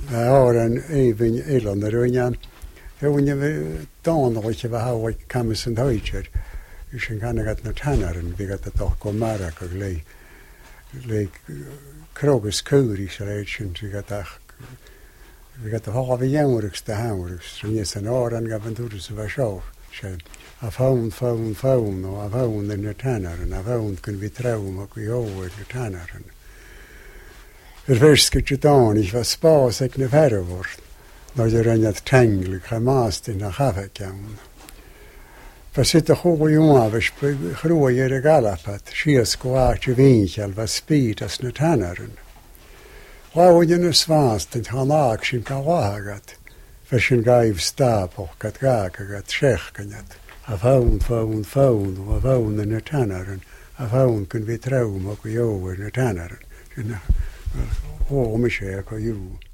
Áran éhín élan arúine, Húine dánáid bh hahaid camas an thoidir, is an ganagad na tanaran, bhí a doch go marach a le crogus cúrí sa réid sin, bhí a hábh dheanrics de hárics, níos an áran gabhanúra sa bh seo sé. A fán ó a bhán in na tanaran, a bhán gon bhí tram a go óhaid na tanaran. Bheirsca dáin bh spás ag na bherahhar, náidir rinnead tengla cha másta na chafa ceann. Ba si a chugaúábhis chrúa ar a galapat, sios go áte bhícheal bh spíd as na tanaran. Cháhaid na svást an tháináach sin go bhthagad, fe sin gaibh stápach gad gagad seachcannad, a bhán ó a bhán in na tanaran, a bhán gon bhí tram a go óhaid na tanaran. Ó mi sé a go dú.